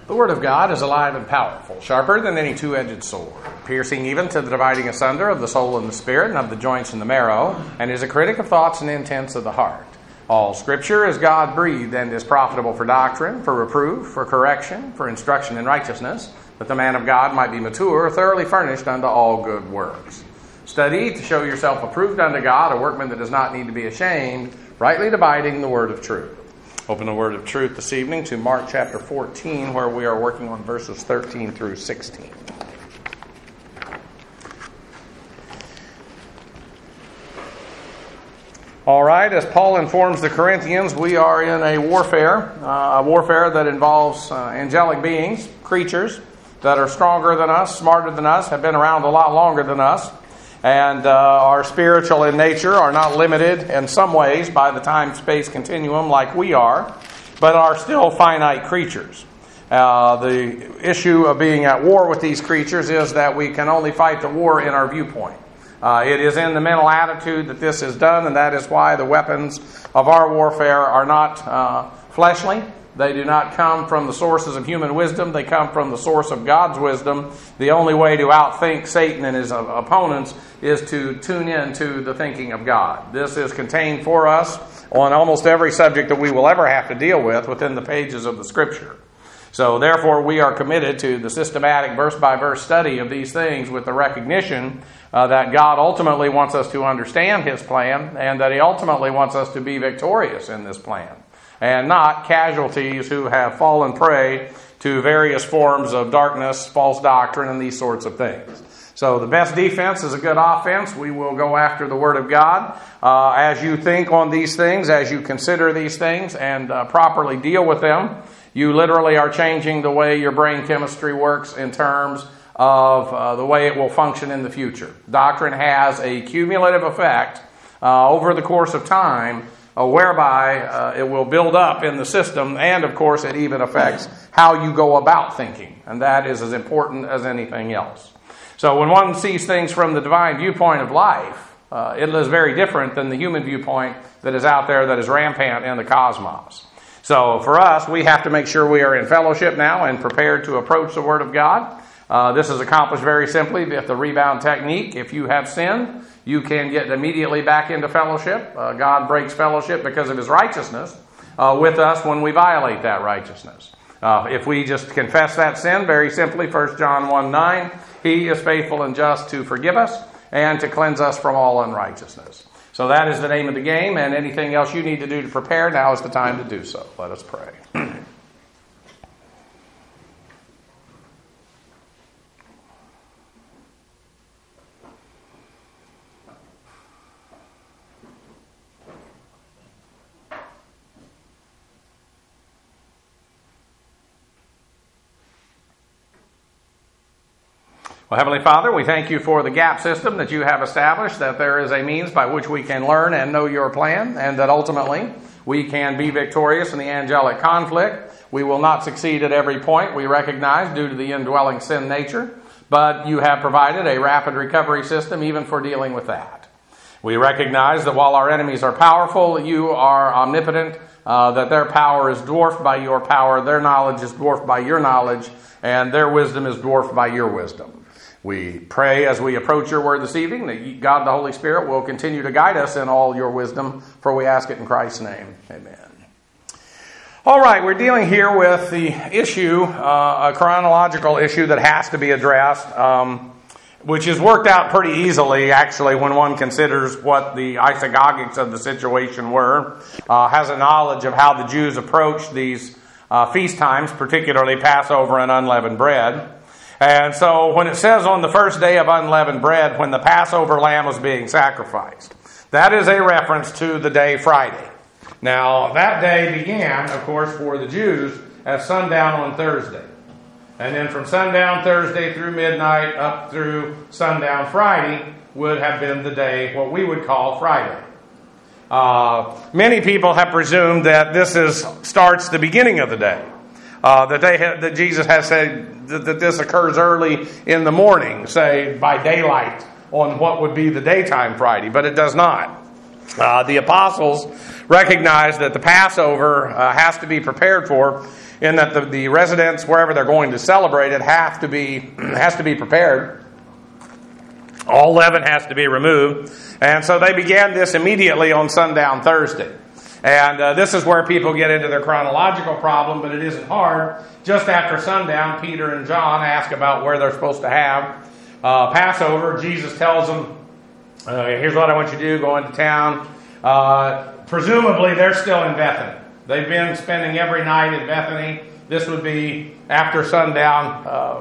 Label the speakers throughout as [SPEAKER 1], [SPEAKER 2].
[SPEAKER 1] The Word of God is alive and powerful, sharper than any two-edged sword, piercing even to the dividing asunder of the soul and the spirit and of the joints and the marrow, and is a critic of thoughts and intents of the heart. All Scripture is God-breathed and is profitable for doctrine, for reproof, for correction, for instruction in righteousness, that the man of God might be mature, thoroughly furnished unto all good works. Study to show yourself approved unto God, a workman that does not need to be ashamed, rightly dividing the word of truth. Open the word of truth this evening to Mark chapter 14, where we are working on verses 13 through 16. All right, as Paul informs the Corinthians, we are in a warfare that involves angelic beings, creatures that are stronger than us, smarter than us, have been around a lot longer than us, and are spiritual in nature, are not limited in some ways by the time-space continuum like we are, but are still finite creatures. The issue of being at war with these creatures is that we can only fight the war in our viewpoint. It is in the mental attitude that this is done, and that is why the weapons of our warfare are not fleshly. They do not come from the sources of human wisdom. They come from the source of God's wisdom. The only way to outthink Satan and his opponents is to tune in to the thinking of God. This is contained for us on almost every subject that we will ever have to deal with within the pages of the Scripture. So therefore, we are committed to the systematic verse-by-verse study of these things with the recognition that God ultimately wants us to understand His plan and that He ultimately wants us to be victorious in this plan, and not casualties who have fallen prey to various forms of darkness, false doctrine, and these sorts of things. So the best defense is a good offense. We will go after the Word of God. As you think on these things, as you consider these things and properly deal with them, you literally are changing the way your brain chemistry works in terms of the way it will function in the future. Doctrine has a cumulative effect over the course of time, whereby it will build up in the system, and of course it even affects how you go about thinking, and that is as important as anything else. So when one sees things from the divine viewpoint of life, it is very different than the human viewpoint that is out there that is rampant in the cosmos. So for us, we have to make sure we are in fellowship now and prepared to approach the Word of God. This is accomplished very simply with the rebound technique. If you have sinned, you can get immediately back into fellowship. God breaks fellowship because of His righteousness with us when we violate that righteousness. If we just confess that sin, very simply, 1 John 1:9, He is faithful and just to forgive us and to cleanse us from all unrighteousness. So that is the name of the game, and anything else you need to do to prepare, now is the time to do so. Let us pray. Well, Heavenly Father, we thank You for the gap system that You have established, that there is a means by which we can learn and know Your plan, and that ultimately we can be victorious in the angelic conflict. We will not succeed at every point, we recognize, due to the indwelling sin nature, but You have provided a rapid recovery system even for dealing with that. We recognize that while our enemies are powerful, You are omnipotent, that their power is dwarfed by Your power, their knowledge is dwarfed by Your knowledge, and their wisdom is dwarfed by Your wisdom. We pray as we approach Your Word this evening that God the Holy Spirit will continue to guide us in all Your wisdom, for we ask it in Christ's name. Amen. All right, we're dealing here with the issue, a chronological issue that has to be addressed, which is worked out pretty easily, actually, when one considers what the isagogics of the situation were, has a knowledge of how the Jews approached these feast times, particularly Passover and unleavened bread. And so when it says on the first day of unleavened bread, when the Passover lamb was being sacrificed, that is a reference to the day Friday. Now, that day began, of course, for the Jews at sundown on Thursday. And then from sundown Thursday through midnight up through sundown Friday would have been the day, what we would call Friday. Many people have presumed that this starts the beginning of the day. That Jesus has said that this occurs early in the morning, say by daylight on what would be the daytime Friday, but it does not. The apostles recognized that the Passover has to be prepared for in that the residents, wherever they're going to celebrate it, has to be prepared. All leaven has to be removed. And so they began this immediately on sundown Thursday. And this is where people get into their chronological problem, but it isn't hard. Just after sundown, Peter and John ask about where they're supposed to have Passover. Jesus tells them, here's what I want you to do, go into town. Presumably, they're still in Bethany. They've been spending every night in Bethany. This would be after sundown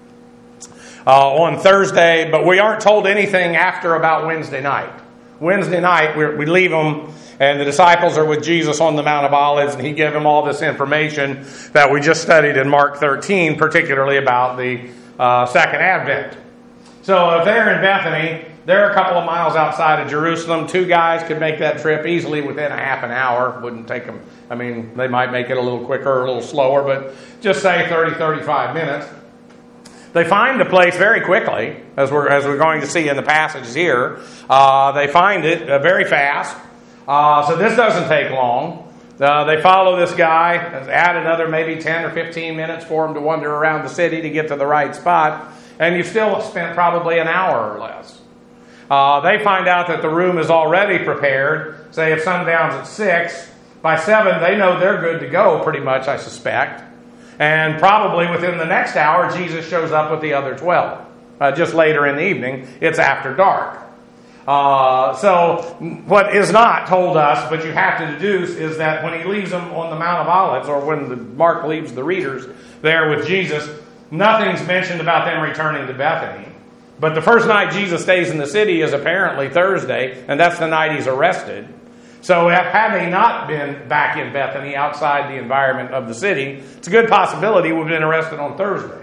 [SPEAKER 1] on Thursday, but we aren't told anything after about Wednesday night. Wednesday night, we leave them, and the disciples are with Jesus on the Mount of Olives, and he gave them all this information that we just studied in Mark 13, particularly about the Second Advent. So if they're in Bethany, they're a couple of miles outside of Jerusalem. Two guys could make that trip easily within a half an hour. Wouldn't take them, I mean, they might make it a little quicker or a little slower, but just say 30, 35 minutes. They find the place very quickly, as we're going to see in the passages here. They find it very fast. So this doesn't take long. They follow this guy. Add another maybe 10 or 15 minutes for him to wander around the city to get to the right spot. And you've still spent probably an hour or less. They find out that the room is already prepared. Say if sundown's at 6, by 7 they know they're good to go pretty much, I suspect. And probably within the next hour, Jesus shows up with the other 12. Just later in the evening, it's after dark. So what is not told us, but you have to deduce, is that when he leaves them on the Mount of Olives, or when Mark leaves the readers there with Jesus, nothing's mentioned about them returning to Bethany. But the first night Jesus stays in the city is apparently Thursday, and that's the night he's arrested. So had he not been back in Bethany, outside the environment of the city, it's a good possibility he would have been arrested on Thursday.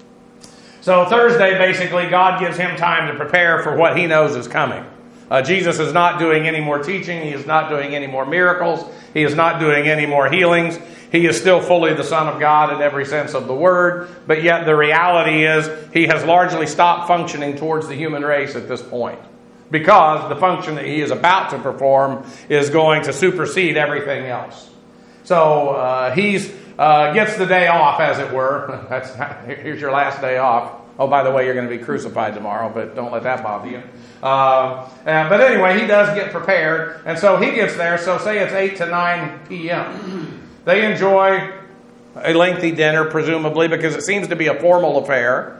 [SPEAKER 1] So Thursday, basically, God gives him time to prepare for what he knows is coming. Jesus is not doing any more teaching. He is not doing any more miracles. He is not doing any more healings. He is still fully the Son of God in every sense of the word. But yet the reality is he has largely stopped functioning towards the human race at this point, because the function that he is about to perform is going to supersede everything else. So he gets the day off, as it were. Here's your last day off. Oh, by the way, you're going to be crucified tomorrow, but don't let that bother you. But anyway, he does get prepared, and so he gets there. So say it's 8 to 9 p.m. They enjoy a lengthy dinner, presumably, because it seems to be a formal affair.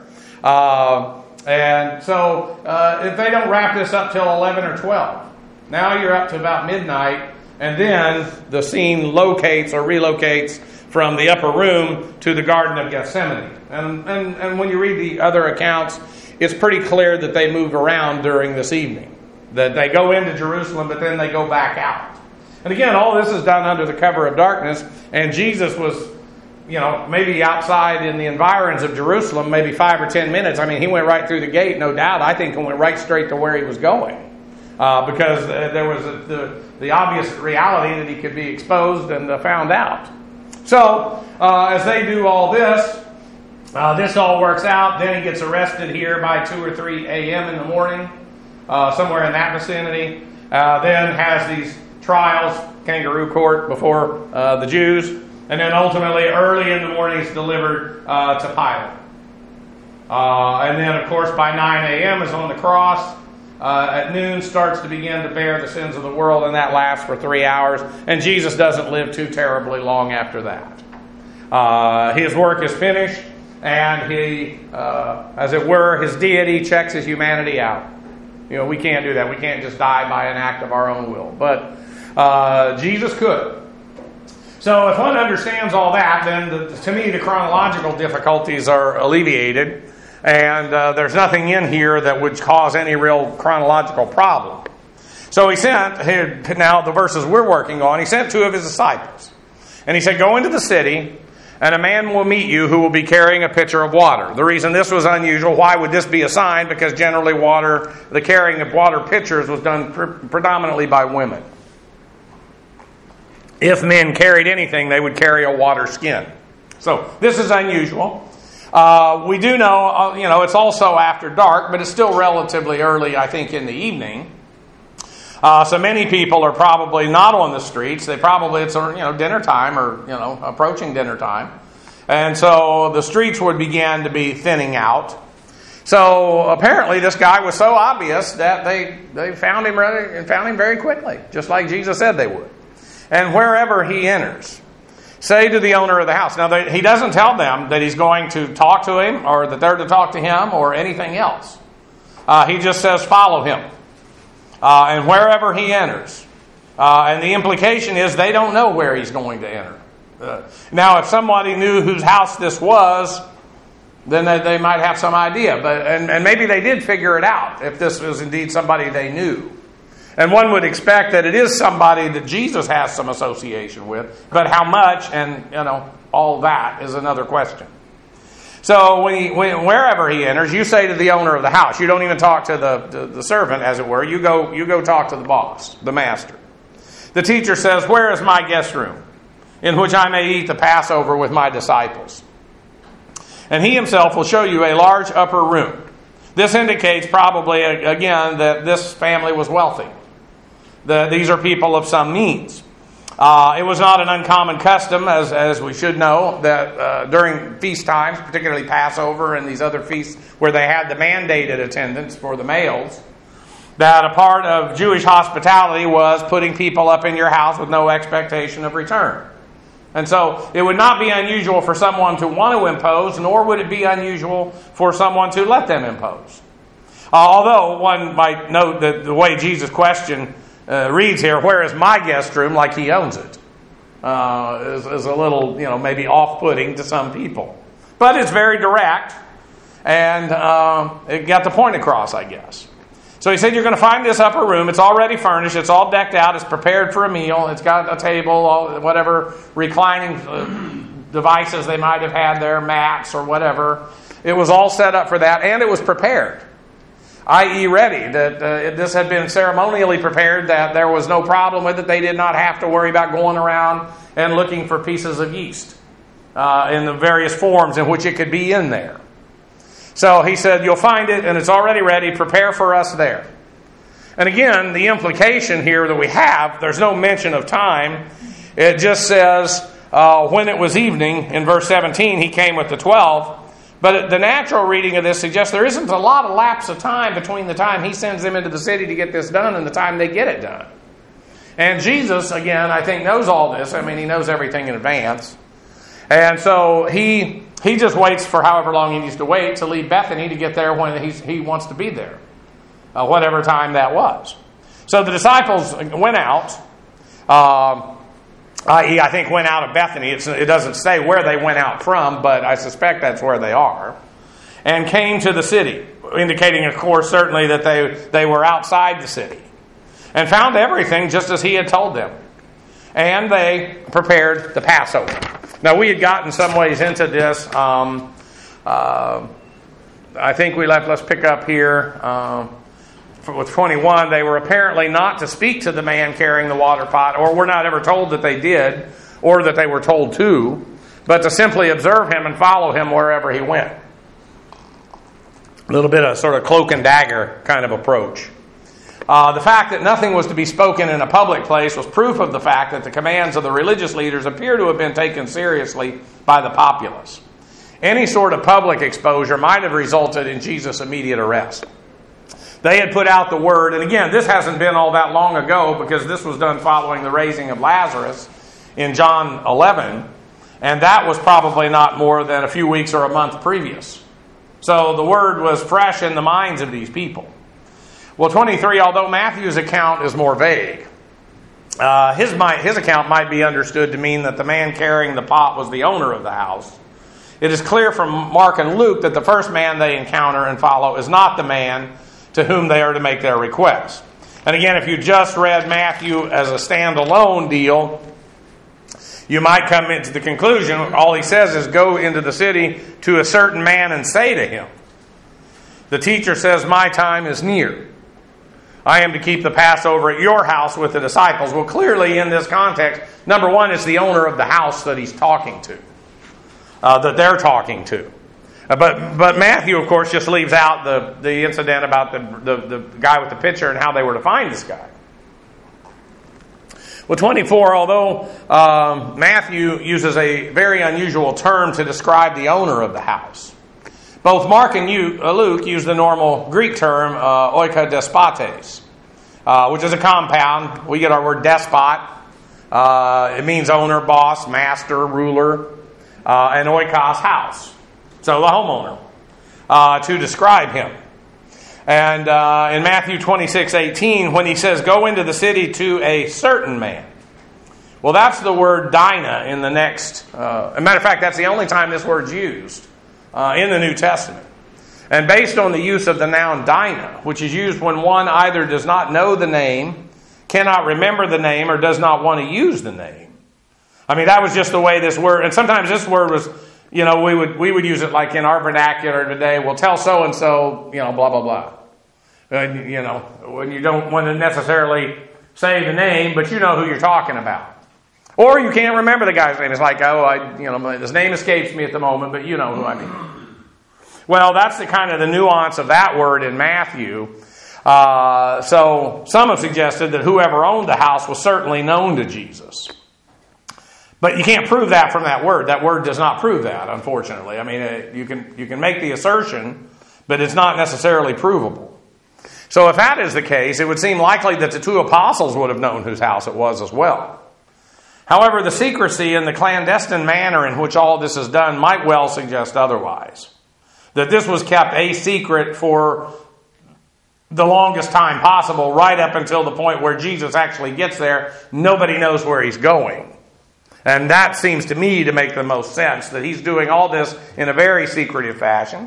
[SPEAKER 1] And so if they don't wrap this up till 11 or 12, now you're up to about midnight, and then the scene locates or relocates from the upper room to the Garden of Gethsemane. And when you read the other accounts, it's pretty clear that they move around during this evening. That they go into Jerusalem, but then they go back out. And again, all this is done under the cover of darkness, and Jesus was, maybe outside in the environs of Jerusalem, maybe 5 or 10 minutes. I mean, he went right through the gate, no doubt. I think he went right straight to where he was going. Because there was the obvious reality that he could be exposed and found out. So, as they do all this, this all works out. Then he gets arrested here by 2 or 3 a.m. in the morning, somewhere in that vicinity. Then has these trials, kangaroo court, before the Jews. And then ultimately, early in the morning, he's delivered to Pilate. And then, of course, by 9 a.m. is on the cross. At noon starts to begin to bear the sins of the world, and that lasts for 3 hours. And Jesus doesn't live too terribly long after that. His work is finished, and he, as it were, his deity checks his humanity out. We can't do that. We can't just die by an act of our own will. But Jesus could. So if one understands all that, then to me the chronological difficulties are alleviated. And there's nothing in here that would cause any real chronological problem. So he sent, now the verses we're working on, he sent 2 of his disciples. And he said, go into the city, and a man will meet you who will be carrying a pitcher of water. The reason this was unusual, why would this be a sign? Because generally the carrying of water pitchers was done predominantly by women. If men carried anything, they would carry a water skin. So this is unusual. We do know, it's also after dark, but it's still relatively early, I think, in the evening. So many people are probably not on the streets. It's dinner time or, approaching dinner time. And so the streets would begin to be thinning out. So apparently this guy was so obvious that they found him very quickly, just like Jesus said they would. And wherever he enters, say to the owner of the house. Now, he doesn't tell them that he's going to talk to him or that they're to talk to him or anything else. He just says, follow him. And wherever he enters. And the implication is they don't know where he's going to enter. Now, if somebody knew whose house this was, then they might have some idea. And maybe they did figure it out if this was indeed somebody they knew. And one would expect that it is somebody that Jesus has some association with. But how much and, all that is another question. So wherever he enters, you say to the owner of the house. You don't even talk to the servant, as it were. You go talk to the boss, the master. The teacher says, where is my guest room, in which I may eat the Passover with my disciples? And he himself will show you a large upper room. This indicates probably, again, that this family was wealthy. These are people of some means. It was not an uncommon custom, as we should know, that during feast times, particularly Passover and these other feasts where they had the mandated attendance for the males, that a part of Jewish hospitality was putting people up in your house with no expectation of return. And so it would not be unusual for someone to want to impose, nor would it be unusual for someone to let them impose. Although one might note that the way Jesus' question reads here, where is my guest room, like he owns it, is a little, maybe off-putting to some people. But it's very direct, and it got the point across, I guess. So he said, you're going to find this upper room. It's already furnished. It's all decked out. It's prepared for a meal. It's got a table, whatever reclining devices they might have had there, mats or whatever. It was all set up for that, and it was prepared, i.e. ready. That this had been ceremonially prepared, that there was no problem with it. They did not have to worry about going around and looking for pieces of yeast in the various forms in which it could be in there. So he said, you'll find it, and it's already ready. Prepare for us there. And again, the implication here that we have, there's no mention of time. It just says, when it was evening, in verse 17, he came with the 12. But the natural reading of this suggests there isn't a lot of lapse of time between the time he sends them into the city to get this done and the time they get it done. And Jesus, again, I think knows all this. I mean, he knows everything in advance. And so he just waits for however long he needs to wait to leave Bethany to get there when he wants to be there, whatever time that was. So the disciples went out, i.e. I think went out of Bethany. It doesn't say where they went out from, but I suspect that's where they are, and came to the city, indicating, of course, certainly that they were outside the city, and found everything just as he had told them. And they prepared the Passover. Now, we had gotten some ways into this. I think let's pick up here with 21. They were apparently not to speak to the man carrying the water pot, or we're not ever told that they did, or that they were told to, but to simply observe him and follow him wherever he went. A little bit of sort of cloak and dagger kind of approach. The fact that nothing was to be spoken in a public place was proof of the fact that the commands of the religious leaders appear to have been taken seriously by the populace. Any sort of public exposure might have resulted in Jesus' immediate arrest. They had put out the word, and again, this hasn't been all that long ago because this was done following the raising of Lazarus in John 11, and that was probably not more than a few weeks or a month previous. So the word was fresh in the minds of these people. Well, 23, although Matthew's account is more vague, his account might be understood to mean that the man carrying the pot was the owner of the house. It is clear from Mark and Luke that the first man they encounter and follow is not the man to whom they are to make their request. And again, if you just read Matthew as a standalone deal, you might come into the conclusion, all he says is go into the city to a certain man and say to him. The teacher says, my time is near. I am to keep the Passover at your house with the disciples. Well, clearly in this context, number one, it's the owner of the house that he's talking to, that they're talking to. But Matthew, of course, just leaves out the incident about the guy with the pitcher and how they were to find this guy. Well, 24, although Matthew uses a very unusual term to describe the owner of the house, both Mark and Luke use the normal Greek term oikadespotes, which is a compound. We get our word despot. It means owner, boss, master, ruler, and oikos, house. So the homeowner, to describe him. And in Matthew 26:18, when he says, go into the city to a certain man. Well, that's the word dina in the next. As a matter of fact, that's the only time this word's used in the New Testament. And based on the use of the noun dina, which is used when one either does not know the name, cannot remember the name, or does not want to use the name. I mean, that was just the way this word, and sometimes this word was, we would use it like in our vernacular today. Well, tell so-and-so, blah, blah, blah. When you don't want to necessarily say the name, but you know who you're talking about. Or you can't remember the guy's name. It's like, his name escapes me at the moment, but you know who I mean. Well, that's the kind of the nuance of that word in Matthew. So some have suggested that whoever owned the house was certainly known to Jesus. But you can't prove that from that word. That word does not prove that, unfortunately. I mean, you can make the assertion, but it's not necessarily provable. So if that is the case, it would seem likely that the two apostles would have known whose house it was as well. However, the secrecy and the clandestine manner in which all this is done might well suggest otherwise. That this was kept a secret for the longest time possible, right up until the point where Jesus actually gets there. Nobody knows where he's going. And that seems to me to make the most sense, that he's doing all this in a very secretive fashion.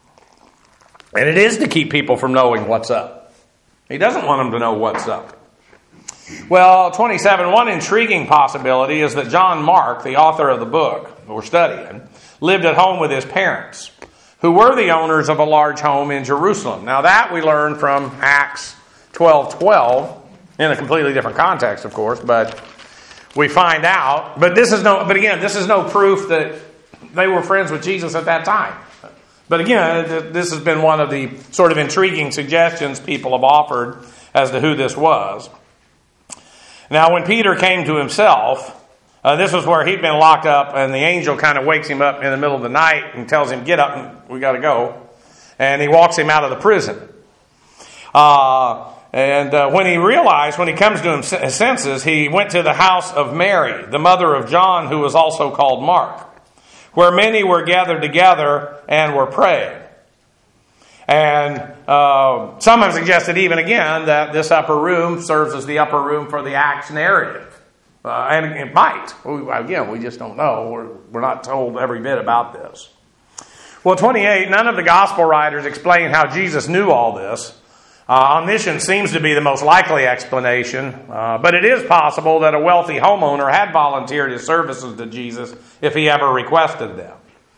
[SPEAKER 1] And it is to keep people from knowing what's up. He doesn't want them to know what's up. Well, 27, one intriguing possibility is that John Mark, the author of the book we're studying, lived at home with his parents, who were the owners of a large home in Jerusalem. Now that we learn from Acts 12:12, in a completely different context, of course, but we find out. But this is no proof that they were friends with Jesus at that time. But again, this has been one of the sort of intriguing suggestions people have offered as to who this was. Now, when Peter came to himself, this was where he'd been locked up, and the angel kind of wakes him up in the middle of the night and tells him, get up, and we got to go. And he walks him out of the prison. When he comes to his senses, he went to the house of Mary, the mother of John, who was also called Mark, where many were gathered together and were praying. And some have suggested even again that this upper room serves as the upper room for the Acts narrative. And it might. We just don't know. We're not told every bit about this. Well, 28, none of the gospel writers explain how Jesus knew all this. Omniscience seems to be the most likely explanation, but it is possible that a wealthy homeowner had volunteered his services to Jesus if he ever requested them.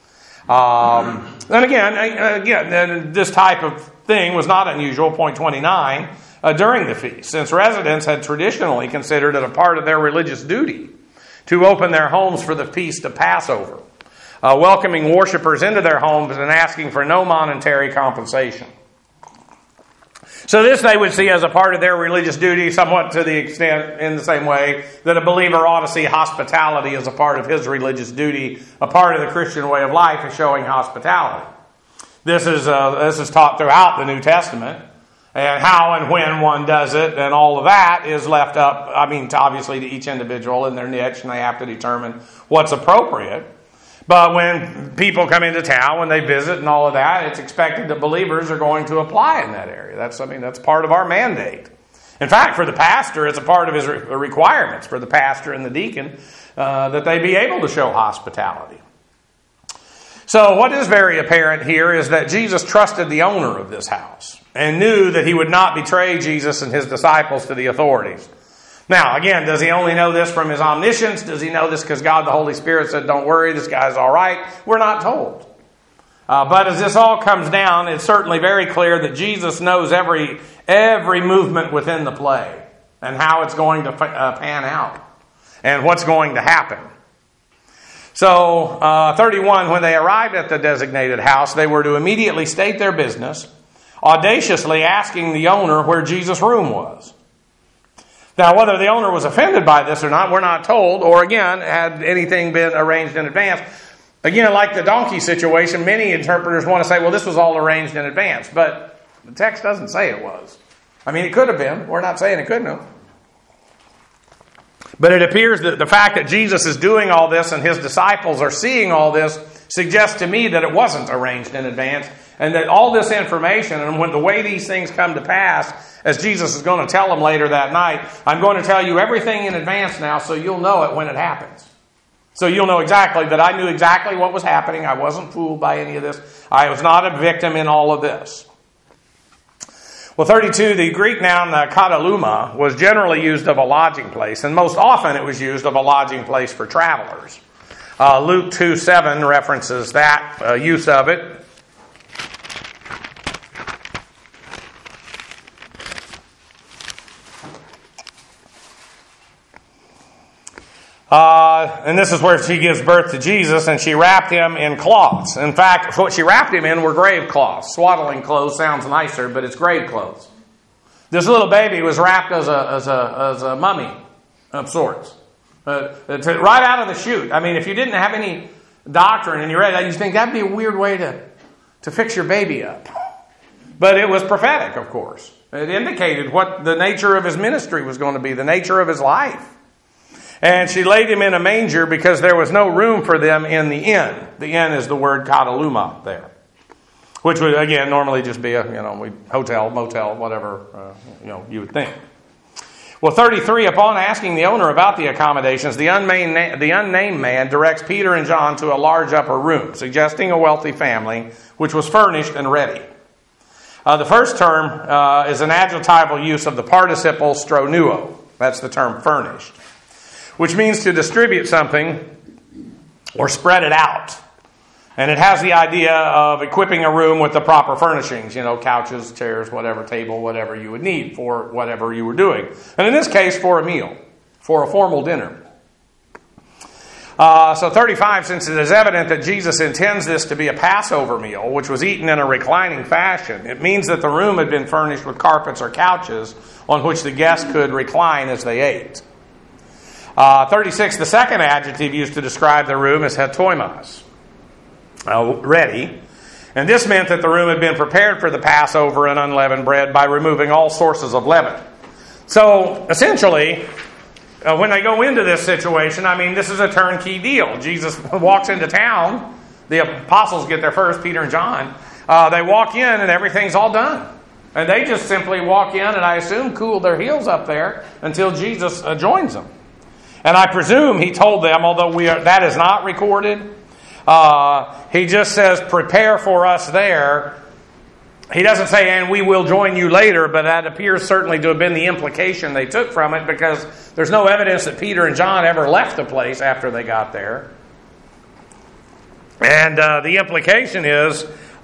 [SPEAKER 1] Then again, this type of thing was not unusual, point 29, during the feast, since residents had traditionally considered it a part of their religious duty to open their homes for the feast of Passover, welcoming worshipers into their homes and asking for no monetary compensation. So this they would see as a part of their religious duty, somewhat to the extent in the same way that a believer ought to see hospitality as a part of his religious duty. A part of the Christian way of life is showing hospitality. This is taught throughout the New Testament, and how and when one does it and all of that is left up, obviously to each individual in their niche, and they have to determine what's appropriate. But when people come into town, when they visit and all of that, it's expected that believers are going to apply in that area. That's part of our mandate. In fact, for the pastor, it's a part of his requirements for the pastor and the deacon that they be able to show hospitality. So what is very apparent here is that Jesus trusted the owner of this house and knew that he would not betray Jesus and his disciples to the authorities. Now, again, does he only know this from his omniscience? Does he know this because God the Holy Spirit said, don't worry, this guy's all right? We're not told. But as this all comes down, it's certainly very clear that Jesus knows every movement within the play and how it's going to pan out and what's going to happen. So, 31, when they arrived at the designated house, they were to immediately state their business, audaciously asking the owner where Jesus' room was. Now, whether the owner was offended by this or not, we're not told, or again, had anything been arranged in advance. Again, like the donkey situation, many interpreters want to say, well, this was all arranged in advance, but the text doesn't say it was. I mean, it could have been. We're not saying it couldn't have. But it appears that the fact that Jesus is doing all this and his disciples are seeing all this suggests to me that it wasn't arranged in advance, and that all this information, and when the way these things come to pass, as Jesus is going to tell them later that night, I'm going to tell you everything in advance now so you'll know it when it happens. So you'll know exactly that I knew exactly what was happening. I wasn't fooled by any of this. I was not a victim in all of this. Well, 32, the Greek noun kataluma was generally used of a lodging place, and most often it was used of a lodging place for travelers. Luke 2:7 references that use of it. And this is where she gives birth to Jesus, and she wrapped him in cloths. In fact, what she wrapped him in were grave cloths. Swaddling clothes sounds nicer, but it's grave clothes. This little baby was wrapped as a mummy of sorts. Right out of the chute. I mean, if you didn't have any doctrine and you read that, you think that'd be a weird way to fix your baby up. But it was prophetic, of course. It indicated what the nature of his ministry was going to be, the nature of his life. And she laid him in a manger because there was no room for them in the inn. The inn is the word kataluma there, which would, again, normally just be a hotel, motel, whatever you would think. Well, 33, upon asking the owner about the accommodations, the unnamed man directs Peter and John to a large upper room, suggesting a wealthy family, which was furnished and ready. The first term is an adjectival use of the participle stronuo. That's the term furnished, which means to distribute something or spread it out. And it has the idea of equipping a room with the proper furnishings, couches, chairs, whatever, table, whatever you would need for whatever you were doing. And in this case, for a meal, for a formal dinner. So 35, since it is evident that Jesus intends this to be a Passover meal, which was eaten in a reclining fashion, it means that the room had been furnished with carpets or couches on which the guests could recline as they ate. 36, the second adjective used to describe the room is hetoimos, ready. And this meant that the room had been prepared for the Passover and unleavened bread by removing all sources of leaven. So, essentially, when they go into this situation, this is a turnkey deal. Jesus walks into town. The apostles get there first, Peter and John. They walk in and everything's all done. And they just simply walk in and I assume cool their heels up there until Jesus joins them. And I presume he told them, although that is not recorded, he just says, prepare for us there. He doesn't say, and we will join you later, but that appears certainly to have been the implication they took from it, because there's no evidence that Peter and John ever left the place after they got there. And the implication is,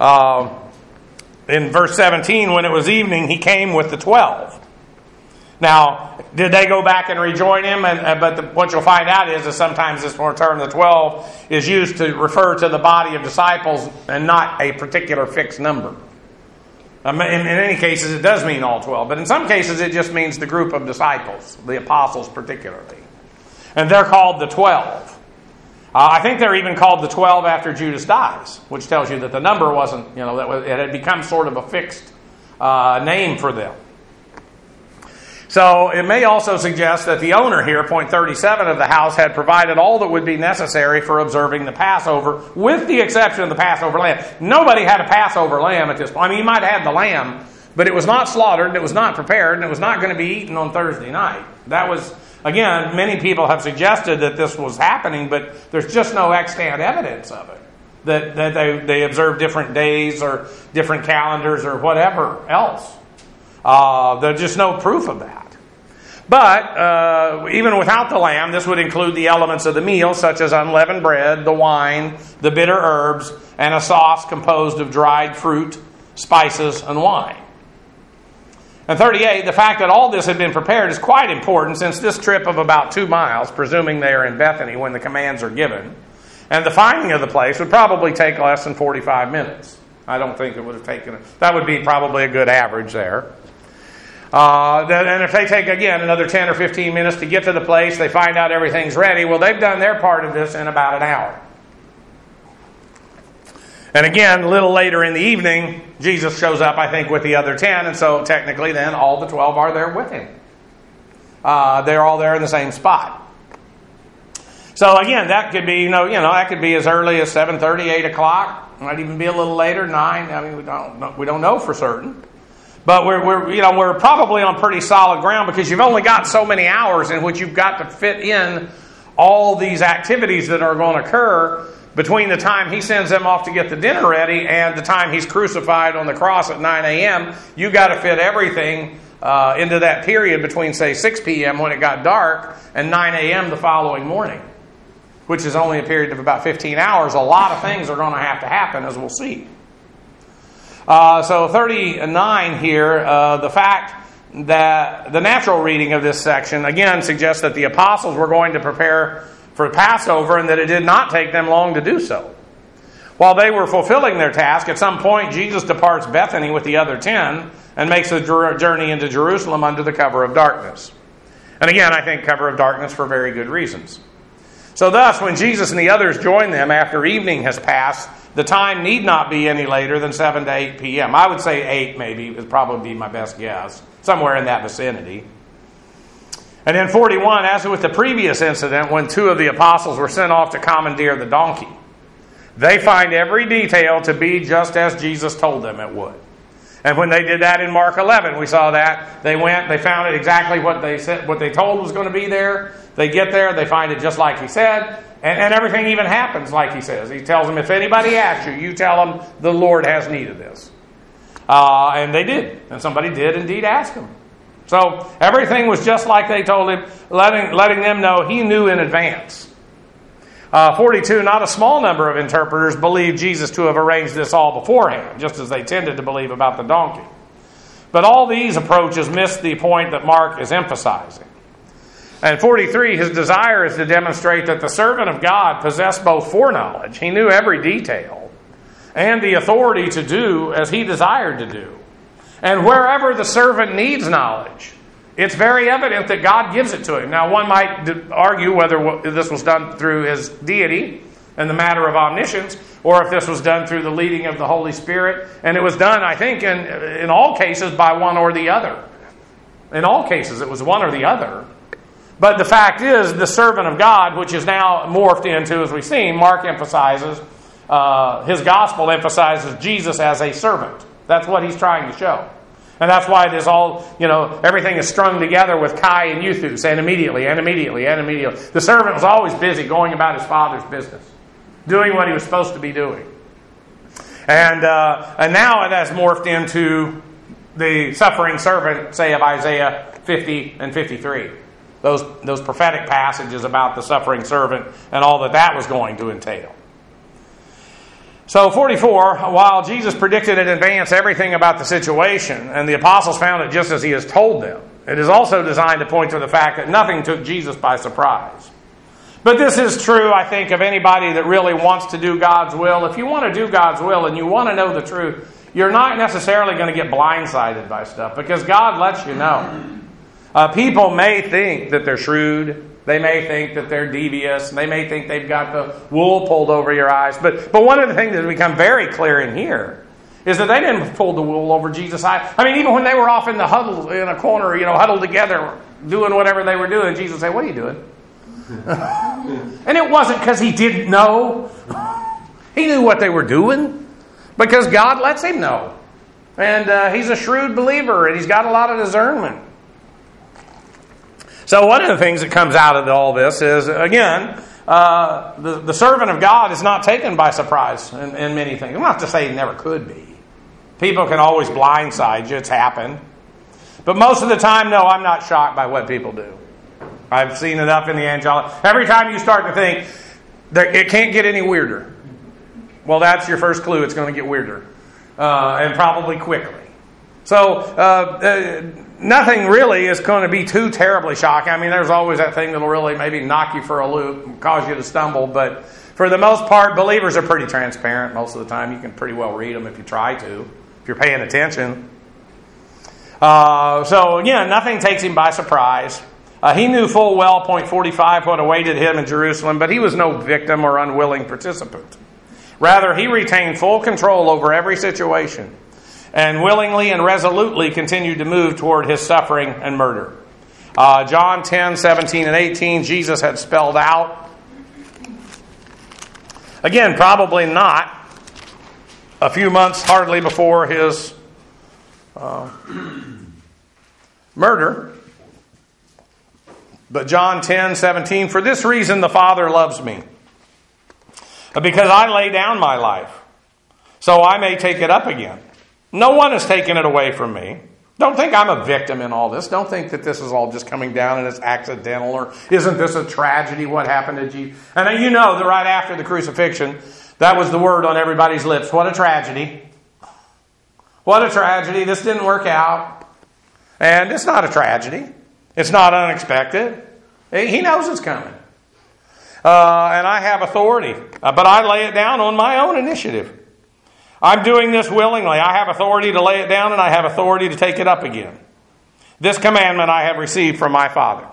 [SPEAKER 1] in verse 17, when it was evening, he came with the 12. Now, did they go back and rejoin him? But what you'll find out is that sometimes this term, the 12, is used to refer to the body of disciples and not a particular fixed number. In many cases, it does mean all 12. But in some cases, it just means the group of disciples, the apostles particularly. And they're called the 12. I think they're even called the 12 after Judas dies, which tells you that the number wasn't, it had become sort of a fixed name for them. So it may also suggest that the owner here, point 37 of the house, had provided all that would be necessary for observing the Passover, with the exception of the Passover lamb. Nobody had a Passover lamb at this point. You might have had the lamb, but it was not slaughtered, and it was not prepared, and it was not going to be eaten on Thursday night. That was, again, many people have suggested that this was happening, but there's just no extant evidence of it. That they observed different days or different calendars or whatever else. There's just no proof of that. But even without the lamb, this would include the elements of the meal, such as unleavened bread, the wine, the bitter herbs, and a sauce composed of dried fruit, spices, and wine. And 38, the fact that all this had been prepared is quite important, since this trip of about 2 miles, presuming they are in Bethany when the commands are given, and the finding of the place would probably take less than 45 minutes. I don't think it would have taken... That would be probably a good average there. And if they take, again, another 10 or 15 minutes to get to the place, they find out everything's ready, well, they've done their part of this in about an hour. And again, a little later in the evening, Jesus shows up, I think, with the other 10, and so technically then all the 12 are there with him. They're all there in the same spot. So again, that could be, that could be as early as 7:30, 8 o'clock. Might even be a little later, 9. I mean, we don't know for certain. But we're probably on pretty solid ground because you've only got so many hours in which you've got to fit in all these activities that are going to occur between the time he sends them off to get the dinner ready and the time he's crucified on the cross at 9 a.m. You've got to fit everything into that period between, say, 6 p.m. when it got dark and 9 a.m. the following morning, which is only a period of about 15 hours. A lot of things are going to happen, as we'll see. So 39 here, the fact that the natural reading of this section, again, suggests that the apostles were going to prepare for Passover and that it did not take them long to do so. While they were fulfilling their task, at some point Jesus departs Bethany with the other 10 and makes a journey into Jerusalem under the cover of darkness. And again, I think cover of darkness for very good reasons. So thus, when Jesus and the others join them after evening has passed, the time need not be any later than 7 to 8 p.m. I would say 8 maybe would probably be my best guess, somewhere in that vicinity. And in 41, as with the previous incident, when 2 of the apostles were sent off to commandeer the donkey, they find every detail to be just as Jesus told them it would. And when they did that in Mark 11, we saw that. They went, they found it exactly what they said, what they told was going to be there. They get there, they find it just like he said, and everything even happens like he says. He tells them, if anybody asks you, you tell them the Lord has need of this. And they did. And somebody did indeed ask him. So everything was just like they told him, letting them know he knew in advance. 42, not a small number of interpreters believed Jesus to have arranged this all beforehand, just as they tended to believe about the donkey. But all these approaches miss the point that Mark is emphasizing. And 43, his desire is to demonstrate that the servant of God possessed both foreknowledge, he knew every detail, and the authority to do as he desired to do. And wherever the servant needs knowledge, it's very evident that God gives it to him. Now, one might argue whether this was done through his deity in the matter of omniscience, or if this was done through the leading of the Holy Spirit. And it was done, I think, in all cases by one or the other. In all cases, it was one or the other. But the fact is, the servant of God, which is now morphed into, as we've seen, Mark emphasizes, his gospel emphasizes Jesus as a servant. That's what he's trying to show. And that's why it is all, everything is strung together with Kai and Euthus, and immediately. The servant was always busy going about his father's business, doing what he was supposed to be doing. And now it has morphed into the suffering servant, say, of Isaiah 50 and 53. Those prophetic passages about the suffering servant and all that was going to entail. So 44, while Jesus predicted in advance everything about the situation, and the apostles found it just as he has told them, it is also designed to point to the fact that nothing took Jesus by surprise. But this is true, I think, of anybody that really wants to do God's will. If you want to do God's will and you want to know the truth, you're not necessarily going to get blindsided by stuff, because God lets you know. People may think that they're shrewd. They may think that they're devious. They may think they've got the wool pulled over your eyes. But one of the things that has become very clear in here is that they didn't pull the wool over Jesus' eyes. I mean, even when they were off in the huddle, in a corner, huddled together, doing whatever they were doing, Jesus would say, "What are you doing?" And it wasn't because he didn't know. He knew what they were doing because God lets him know. And he's a shrewd believer, and he's got a lot of discernment. So one of the things that comes out of all this is, again, the servant of God is not taken by surprise in many things. I'm not to say it never could be. People can always blindside you. It's happened. But most of the time, no, I'm not shocked by what people do. I've seen enough in the angelic. Every time you start to think, it can't get any weirder. Well, that's your first clue. It's going to get weirder. And probably quickly. So, nothing really is going to be too terribly shocking. I mean, there's always that thing that'll really maybe knock you for a loop and cause you to stumble. But for the most part, believers are pretty transparent most of the time. You can pretty well read them if you try to, if you're paying attention. So again, nothing takes him by surprise. He knew full well, point 45, what awaited him in Jerusalem, but he was no victim or unwilling participant. Rather, he retained full control over every situation and willingly and resolutely continued to move toward his suffering and murder. John 10, 17, and 18, Jesus had spelled out. Again, probably not a few months hardly before his murder. But John 10, 17, for this reason the Father loves me, because I lay down my life, so I may take it up again. No one has taken it away from me. Don't think I'm a victim in all this. Don't think that this is all just coming down and it's accidental, or isn't this a tragedy what happened to Jesus? And you know that right after the crucifixion, that was the word on everybody's lips. What a tragedy. What a tragedy. This didn't work out. And it's not a tragedy. It's not unexpected. He knows it's coming. And I have authority. But I lay it down on my own initiative. I'm doing this willingly. I have authority to lay it down, and I have authority to take it up again. This commandment I have received from my Father.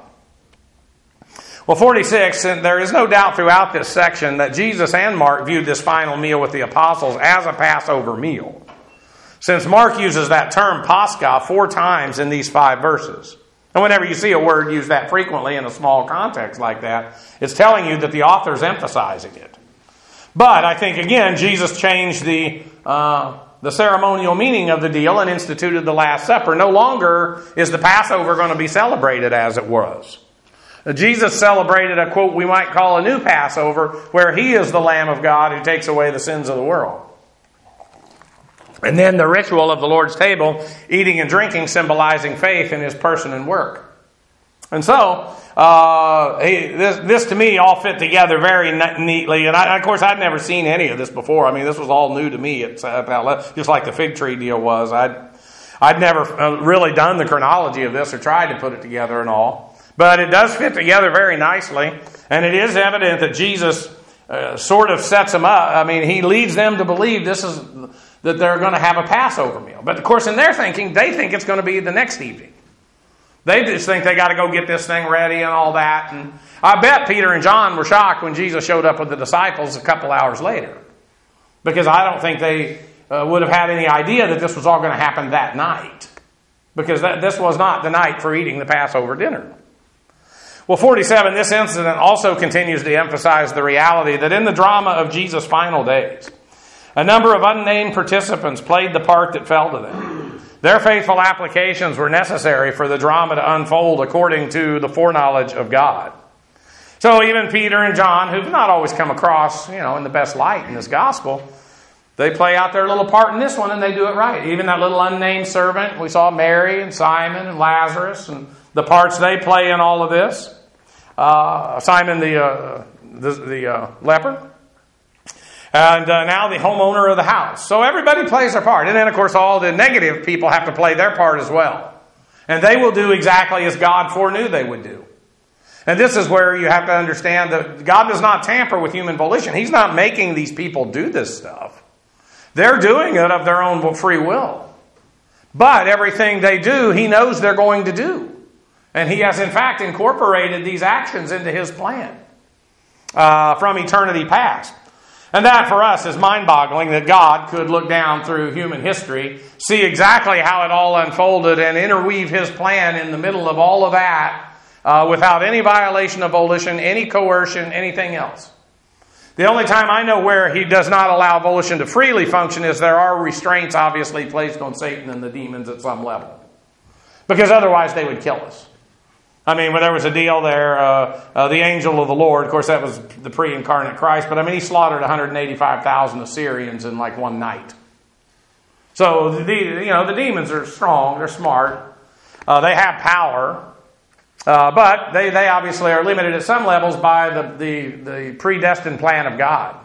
[SPEAKER 1] Well, 46, and there is no doubt throughout this section that Jesus and Mark viewed this final meal with the apostles as a Passover meal, since Mark uses that term Pascha 4 times in these 5 verses. And whenever you see a word used that frequently in a small context like that, it's telling you that the author's emphasizing it. But I think, again, Jesus changed the ceremonial meaning of the deal and instituted the Last Supper. No longer is the Passover going to be celebrated as it was. Jesus celebrated a, quote, we might call a new Passover, where he is the Lamb of God who takes away the sins of the world. And then the ritual of the Lord's table, eating and drinking, symbolizing faith in his person and work. And so, this to me all fit together very neatly. And of course, I'd never seen any of this before. I mean, this was all new to me, just like the fig tree deal was. I'd never really done the chronology of this or tried to put it together and all. But it does fit together very nicely. And it is evident that Jesus sort of sets them up. I mean, he leads them to believe that they're going to have a Passover meal. But of course, in their thinking, they think it's going to be the next evening. They just think they got to go get this thing ready and all that. And I bet Peter and John were shocked when Jesus showed up with the disciples a couple hours later, because I don't think they would have had any idea that this was all going to happen that night, because this was not the night for eating the Passover dinner. Well, 47, this incident also continues to emphasize the reality that in the drama of Jesus' final days, a number of unnamed participants played the part that fell to them. Their faithful applications were necessary for the drama to unfold according to the foreknowledge of God. So even Peter and John, who've not always come across, in the best light in this gospel, they play out their little part in this one, and they do it right. Even that little unnamed servant, we saw Mary and Simon and Lazarus, and the parts they play in all of this. Simon the leper. And now the homeowner of the house. So everybody plays their part. And then, of course, all the negative people have to play their part as well. And they will do exactly as God foreknew they would do. And this is where you have to understand that God does not tamper with human volition. He's not making these people do this stuff. They're doing it of their own free will. But everything they do, He knows they're going to do. And He has, in fact, incorporated these actions into His plan from eternity past. And that for us is mind-boggling, that God could look down through human history, see exactly how it all unfolded, and interweave His plan in the middle of all of that without any violation of volition, any coercion, anything else. The only time I know where He does not allow volition to freely function is there are restraints obviously placed on Satan and the demons at some level. Because otherwise they would kill us. I mean, when there was a deal there, the angel of the Lord, of course that was the pre-incarnate Christ, but I mean he slaughtered 185,000 Assyrians in like one night. So the demons are strong, they're smart, they have power, but they obviously are limited at some levels by the predestined plan of God.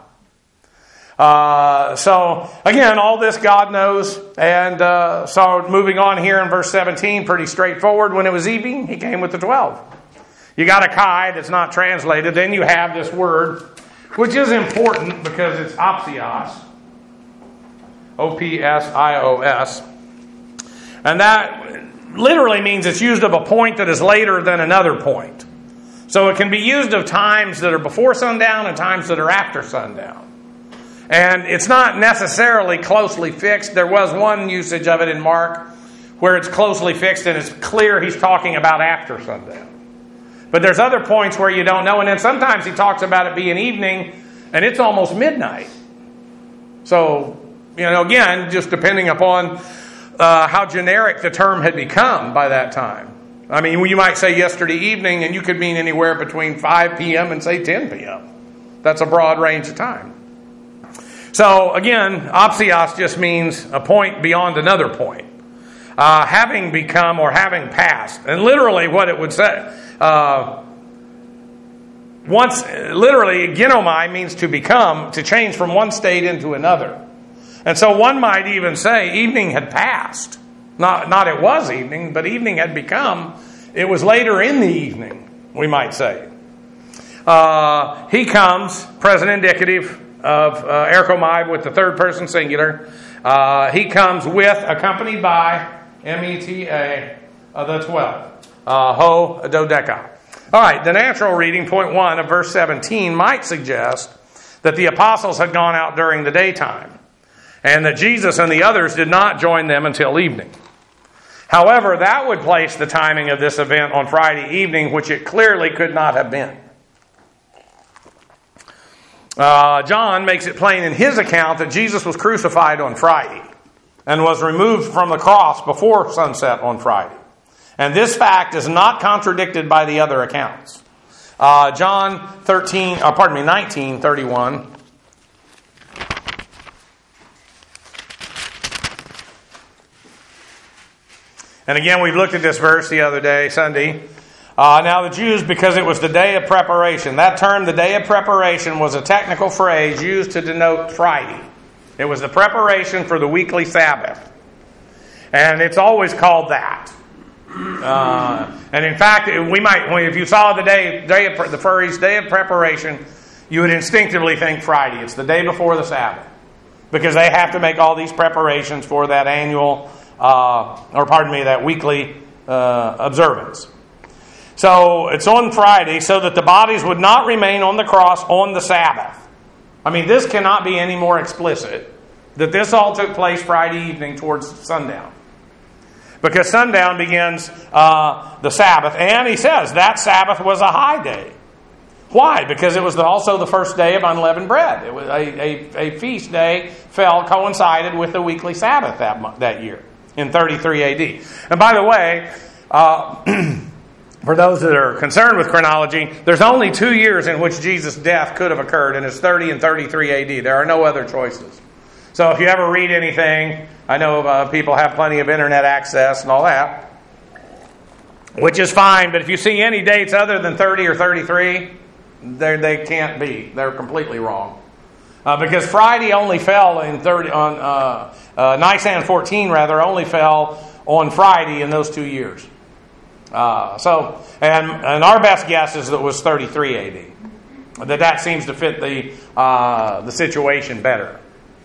[SPEAKER 1] So again, all this God knows. And so moving on here in verse 17, pretty straightforward. When it was evening, He came with the 12. You got a chi that's not translated. Then you have this word, which is important because it's opsios. O-P-S-I-O-S. And that literally means it's used of a point that is later than another point. So it can be used of times that are before sundown and times that are after sundown. And it's not necessarily closely fixed. There was one usage of it in Mark where it's closely fixed and it's clear he's talking about after sundown. But there's other points where you don't know. And then sometimes he talks about it being evening and it's almost midnight. So, again, just depending upon how generic the term had become by that time. I mean, you might say yesterday evening, and you could mean anywhere between 5 p.m. and, say, 10 p.m. That's a broad range of time. So, again, opsios just means a point beyond another point. Having become or having passed. And literally what it would say, literally, genomai means to become, to change from one state into another. And so one might even say evening had passed. Not it was evening, but evening had become. It was later in the evening, we might say. He comes, present indicative of erchomai with the third person singular. He comes with, accompanied by, meta, the 12. Ho dodeka. All right, the natural reading, point 1 of verse 17, might suggest that the apostles had gone out during the daytime, and that Jesus and the others did not join them until evening. However, that would place the timing of this event on Friday evening, which it clearly could not have been. John makes it plain in his account that Jesus was crucified on Friday and was removed from the cross before sunset on Friday. And this fact is not contradicted by the other accounts. John 19:31. And again, we've looked at this verse the other day, Sunday. Now the Jews, because it was the day of preparation. That term, the day of preparation, was a technical phrase used to denote Friday. It was the preparation for the weekly Sabbath. And it's always called that. And in fact, if you saw the phrase day of preparation, you would instinctively think Friday. It's the day before the Sabbath. Because they have to make all these preparations for that annual that weekly observance. So it's on Friday so that the bodies would not remain on the cross on the Sabbath. I mean, this cannot be any more explicit that this all took place Friday evening towards sundown. Because sundown begins the Sabbath, and he says that Sabbath was a high day. Why? Because it was also the first day of unleavened bread. It was a feast day coincided with the weekly Sabbath that year in 33 A.D. And by the way, for those that are concerned with chronology, there's only 2 years in which Jesus' death could have occurred, and it's 30 and 33 A.D. There are no other choices. So if you ever read anything, I know people have plenty of internet access and all that, which is fine, but if you see any dates other than 30 or 33, they can't be. They're completely wrong. Because Friday only fell Nisan 14 only fell on Friday in those 2 years. And our best guess is that it was 33 A.D. That seems to fit the situation better.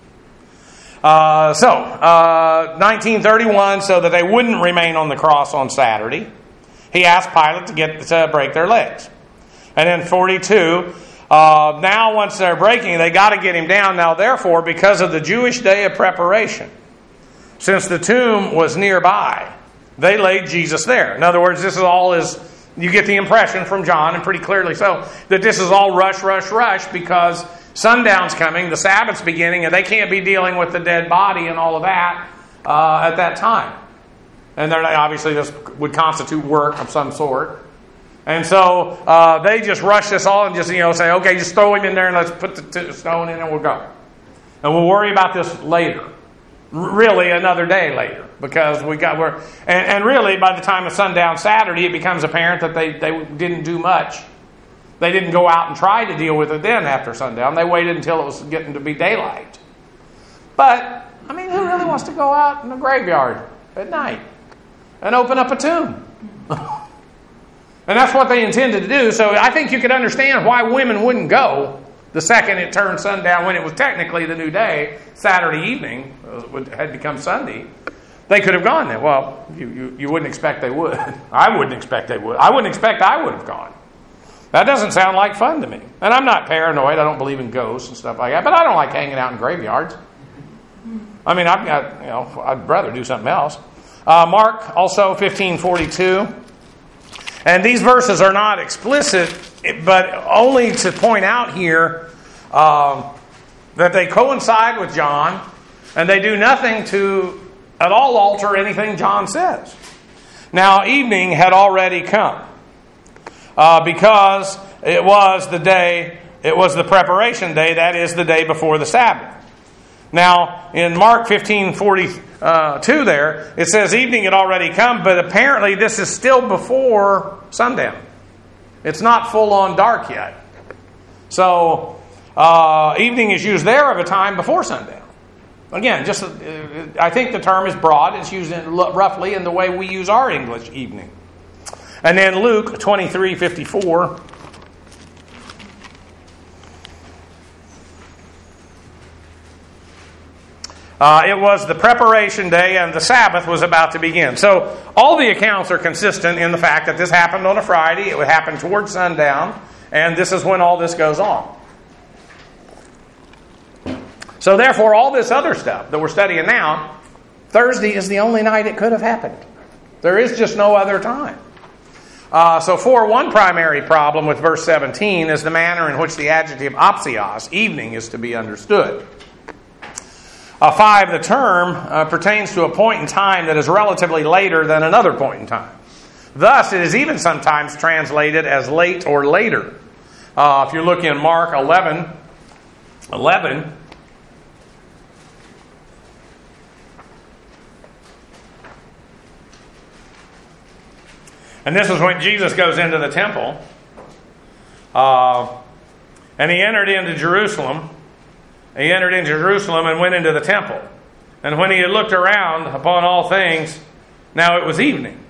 [SPEAKER 1] 1931, so that they wouldn't remain on the cross on Saturday, he asked Pilate to break their legs. And then 42, now once they're breaking, they got to get him down. Now therefore, because of the Jewish day of preparation, since the tomb was nearby, they laid Jesus there. In other words, this is all you get the impression from John, and pretty clearly so, that this is all rush, because sundown's coming, the Sabbath's beginning, and they can't be dealing with the dead body and all of that at that time. And obviously this would constitute work of some sort. And so they just rush this all and just say, okay, just throw him in there and let's put the stone in and we'll go. And we'll worry about this later. Really another day later. Because and really by the time of sundown Saturday, it becomes apparent that they didn't do much. They didn't go out and try to deal with it then after sundown. They waited until it was getting to be daylight. But, who really wants to go out in the graveyard at night and open up a tomb? And that's what they intended to do. So I think you could understand why women wouldn't go the second it turned sundown, when it was technically the new day, Saturday evening, had become Sunday. They could have gone there. Well, you wouldn't expect they would. I wouldn't expect they would. I wouldn't expect I would have gone. That doesn't sound like fun to me. And I'm not paranoid. I don't believe in ghosts and stuff like that. But I don't like hanging out in graveyards. I mean, I'd rather do something else. Mark also 15:42. And these verses are not explicit, but only to point out here that they coincide with John, and they do nothing to at all alter anything John says. Now, evening had already come because it was the preparation day, that is the day before the Sabbath. Now, in Mark 15:42 there, it says evening had already come, but apparently this is still before sundown. It's not full on dark yet. So, evening is used there of a time before sundown. Again, I think the term is broad. It's used roughly in the way we use our English evening. And then Luke 23:54. It was the preparation day and the Sabbath was about to begin. So all the accounts are consistent in the fact that this happened on a Friday. It would happen towards sundown. And this is when all this goes on. So therefore, all this other stuff that we're studying now, Thursday is the only night it could have happened. There is just no other time. So one primary problem with verse 17 is the manner in which the adjective opsios, evening, is to be understood. 5, the term pertains to a point in time that is relatively later than another point in time. Thus, it is even sometimes translated as late or later. If you look in Mark 11, and this is when Jesus goes into the temple, and he entered into Jerusalem. He entered into Jerusalem and went into the temple. And when he had looked around upon all things, now it was evening.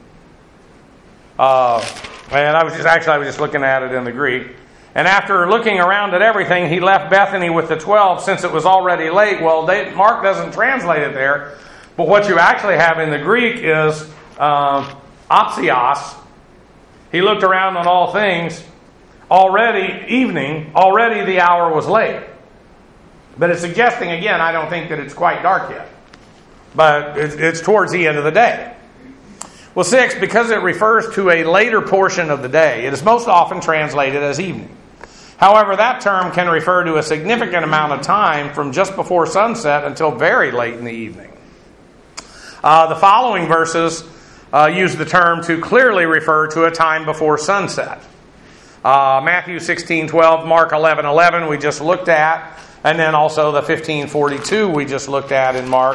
[SPEAKER 1] And I was just looking at it in the Greek. And after looking around at everything, he left Bethany with the 12 since it was already late. Well, Mark doesn't translate it there. But what you actually have in the Greek is opsios. He looked around on all things. Already evening, already the hour was late. But it's suggesting, again, I don't think that it's quite dark yet. But it's towards the end of the day. Well, 6, because it refers to a later portion of the day, it is most often translated as evening. However, that term can refer to a significant amount of time from just before sunset until very late in the evening. The following verses use the term to clearly refer to a time before sunset. Matthew 16:12, Mark 11:11 we just looked at. And then also the 15:42 we just looked at in Mark,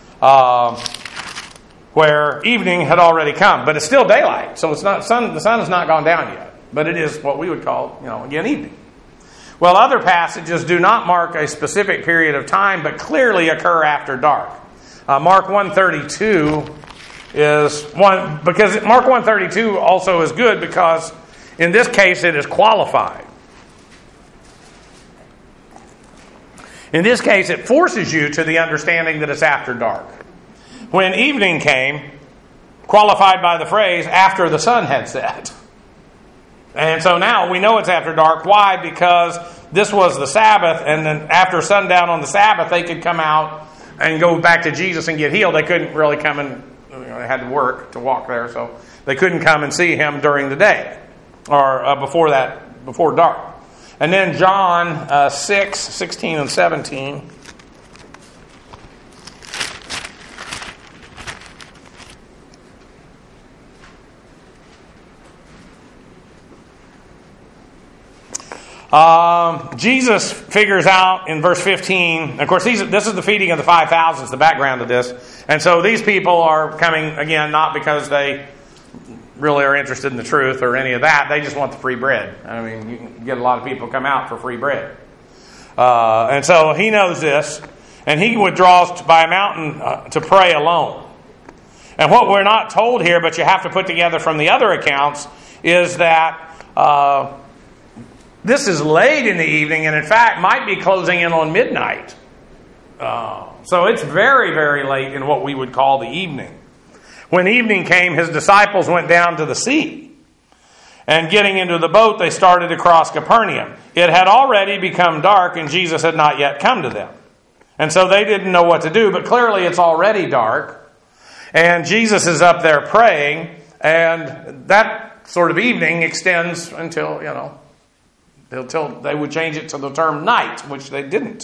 [SPEAKER 1] where evening had already come. But it's still daylight, so it's not the sun has not gone down yet. But it is what we would call, again, evening. Well, other passages do not mark a specific period of time, but clearly occur after dark. Mark 1:32 is one, because Mark 1:32 also is good because in this case it is qualified. In this case, it forces you to the understanding that it's after dark. When evening came, qualified by the phrase, after the sun had set. And so now we know it's after dark. Why? Because this was the Sabbath, and then after sundown on the Sabbath, they could come out and go back to Jesus and get healed. They couldn't really come and, they had to work to walk there, so they couldn't come and see him during the day, or before dark. And then John 6:16 and 17. Jesus figures out in verse 15, of course this is the feeding of the 5,000, it's the background of this. And so these people are coming, again, not because they really are interested in the truth or any of that. They just want the free bread. I mean, you can get a lot of people come out for free bread. And so he knows this, and he withdraws by a mountain to pray alone. And what we're not told here, but you have to put together from the other accounts, is that this is late in the evening, and in fact might be closing in on midnight. So it's very, very late in what we would call the evening. When evening came, his disciples went down to the sea. And getting into the boat, they started to cross Capernaum. It had already become dark, and Jesus had not yet come to them. And so they didn't know what to do, but clearly it's already dark. And Jesus is up there praying, and that sort of evening extends until, until they would change it to the term night, which they didn't.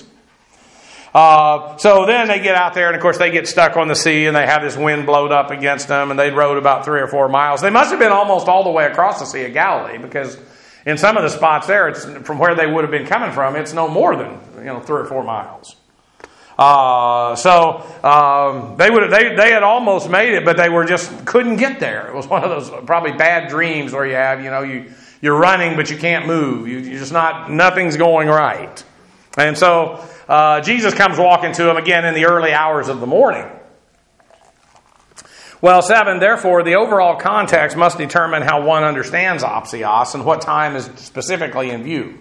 [SPEAKER 1] So then they get out there, and of course they get stuck on the sea, and they have this wind blowed up against them, and they'd rowed about 3 or 4 miles. They must have been almost all the way across the Sea of Galilee, because in some of the spots there, it's from where they would have been coming from, it's no more than 3 or 4 miles. They had almost made it, but they couldn't get there. It was one of those probably bad dreams where you have, you're running, but you can't move. You're just nothing's going right. And so Jesus comes walking to them again in the early hours of the morning. Well, 7, therefore, the overall context must determine how one understands opsios and what time is specifically in view.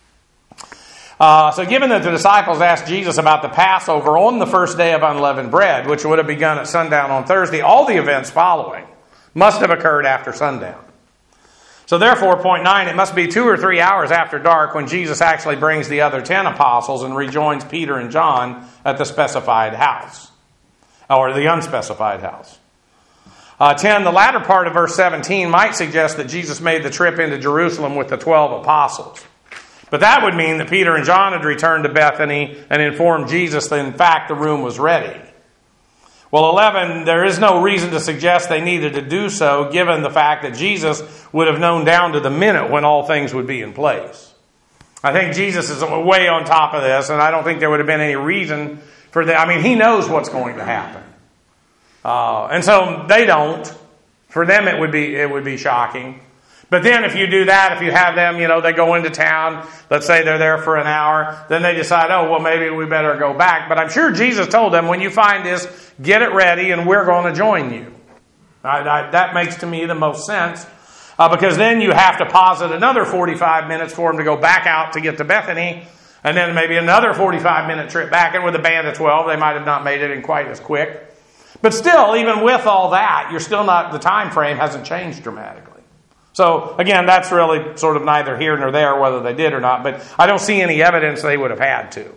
[SPEAKER 1] So given that the disciples asked Jesus about the Passover on the first day of unleavened bread, which would have begun at sundown on Thursday, all the events following must have occurred after sundown. So therefore, point 9, it must be 2 or 3 hours after dark when Jesus actually brings the other 10 apostles and rejoins Peter and John at the specified house, or the unspecified house. 10, the latter part of verse 17 might suggest that Jesus made the trip into Jerusalem with the 12 apostles. But that would mean that Peter and John had returned to Bethany and informed Jesus that in fact the room was ready. Well, 11, there is no reason to suggest they needed to do so, given the fact that Jesus would have known down to the minute when all things would be in place. I think Jesus is way on top of this, and I don't think there would have been any reason for that. I mean, he knows what's going to happen. And so they don't. For them, it would be shocking. But then if you do that, if you have them, they go into town, let's say they're there for an hour, then they decide, maybe we better go back. But I'm sure Jesus told them, when you find this, get it ready and we're going to join you. That makes to me the most sense. Because then you have to posit another 45 minutes for them to go back out to get to Bethany, and then maybe another 45-minute trip back. And with a band of 12, they might have not made it in quite as quick. But still, even with all that, the time frame hasn't changed dramatically. So, again, that's really sort of neither here nor there whether they did or not, but I don't see any evidence they would have had to.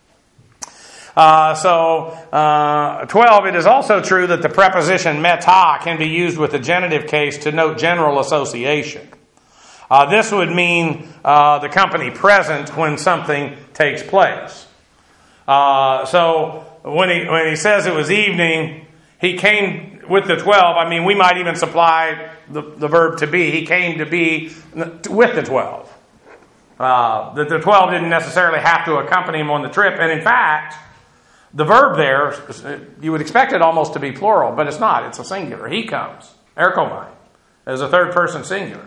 [SPEAKER 1] 12, it is also true that the preposition meta can be used with the genitive case to note general association. This would mean the company present when something takes place. So when he says it was evening, he came with the 12. We might even supply the verb to be. He came to be with the 12. The 12 didn't necessarily have to accompany him on the trip. And in fact, the verb there, you would expect it almost to be plural, but it's not. It's a singular. He comes. Erchomai. As a third person singular.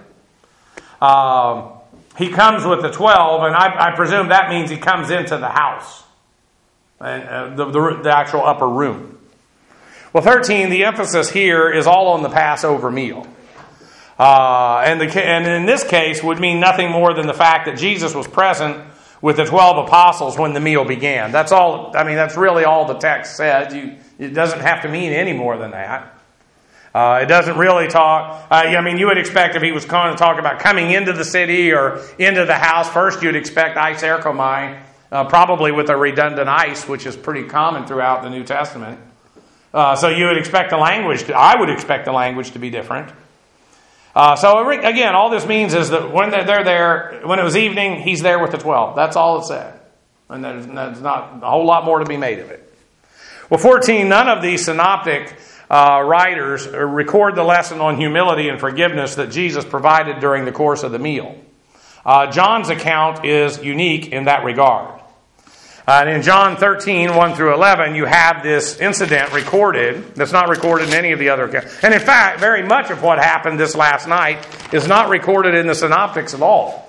[SPEAKER 1] He comes with the 12, and I presume that means he comes into the house. And the actual upper room. Well, 13, the emphasis here is all on the Passover meal. And in this case would mean nothing more than the fact that Jesus was present with the 12 apostles when the meal began. That's all. That's really all the text says. It doesn't have to mean any more than that. It doesn't really talk. You would expect if he was going to talk about coming into the city or into the house, first you'd expect eis erchomai, probably with a redundant eis, which is pretty common throughout the New Testament. So you would expect I would expect the language to be different. So again, all this means is that when they're there, when it was evening, he's there with the 12. That's all it said. And there's not a whole lot more to be made of it. Well, 14, none of these synoptic writers record the lesson on humility and forgiveness that Jesus provided during the course of the meal. John's account is unique in that regard. And in John 13, 1 through 11, you have this incident recorded that's not recorded in any of the other accounts. And in fact, very much of what happened this last night is not recorded in the synoptics at all.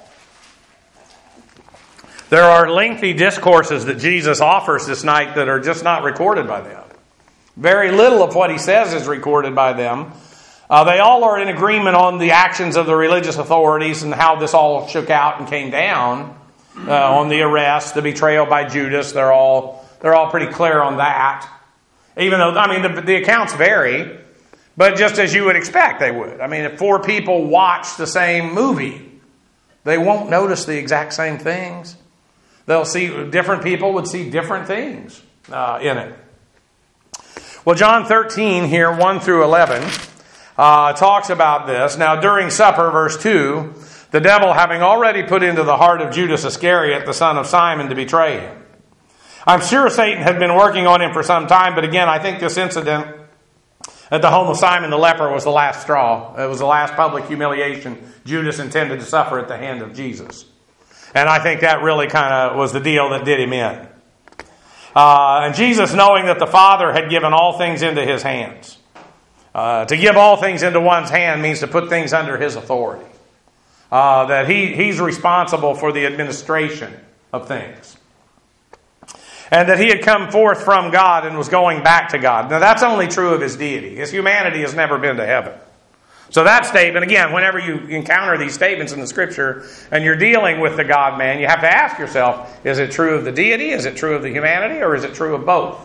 [SPEAKER 1] There are lengthy discourses that Jesus offers this night that are just not recorded by them. Very little of what he says is recorded by them. They all are in agreement on the actions of the religious authorities and how this all shook out and came down. On the arrest, the betrayal by Judas, they're all they're all pretty clear on that. Even though, the accounts vary, but just as you would expect they would. If 4 people watch the same movie, they won't notice the exact same things. They'll see, different people would see different things in it. Well, John 13 here, 1 through 11, talks about this. Now, during supper, verse 2, the devil having already put into the heart of Judas Iscariot, the son of Simon, to betray him. I'm sure Satan had been working on him for some time, but again, I think this incident at the home of Simon the leper was the last straw. It was the last public humiliation Judas intended to suffer at the hand of Jesus. And I think that really kind of was the deal that did him in. And Jesus, knowing that the Father had given all things into his hands. To give all things into one's hand means to put things under his authority. That he's responsible for the administration of things. And that he had come forth from God and was going back to God. Now that's only true of his deity. His humanity has never been to heaven. So that statement, again, whenever you encounter these statements in the Scripture and you're dealing with the God-man, you have to ask yourself, is it true of the deity, is it true of the humanity, or is it true of both?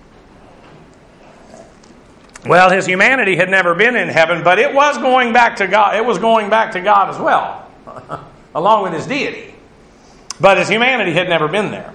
[SPEAKER 1] Well, his humanity had never been in heaven, but it was going back to God. It was going back to God as well, along with his deity. But his humanity had never been there.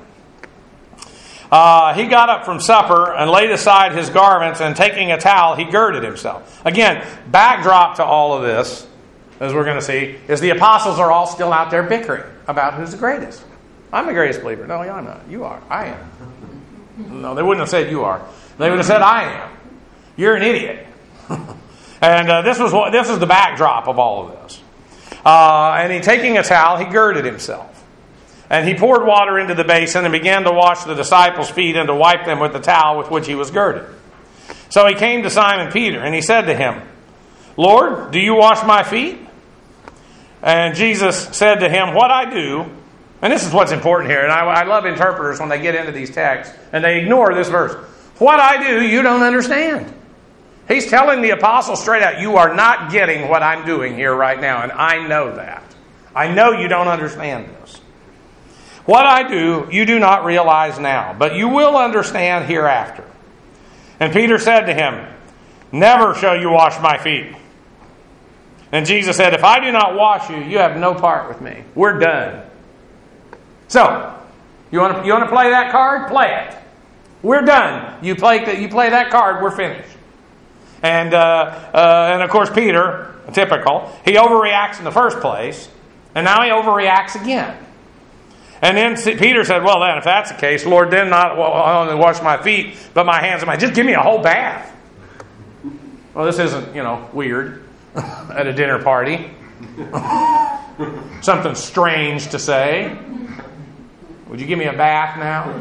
[SPEAKER 1] He got up from supper and laid aside his garments, and taking a towel, he girded himself. Again, backdrop to all of this, as we're going to see, is the apostles are all still out there bickering about who's the greatest. I'm the greatest believer. No, I'm not. You are. I am. No, they wouldn't have said you are. They would have said I am. You're an idiot. And this is the backdrop of all of this. And he, taking a towel, he girded himself. And he poured water into the basin and began to wash the disciples' feet and to wipe them with the towel with which he was girded. So he came to Simon Peter and he said to him, Lord, do you wash my feet? And Jesus said to him, what I do, and this is what's important here, and I love interpreters when they get into these texts and they ignore this verse. What I do, you don't understand. He's telling the apostles straight out, you are not getting what I'm doing here right now, and I know that. I know you don't understand this. What I do, you do not realize now, but you will understand hereafter. And Peter said to him, never shall you wash my feet. And Jesus said, if I do not wash you, you have no part with me. We're done. So, you want to play that card? Play it. We're done. You play that card, we're finished. And of course, Peter, typical, he overreacts in the first place, and now he overreacts again. And then Peter said, well then, if that's the case, Lord, then not only wash my feet, but my hands and my... Just give me a whole bath. Well, this isn't, weird at a dinner party. Something strange to say. Would you give me a bath now?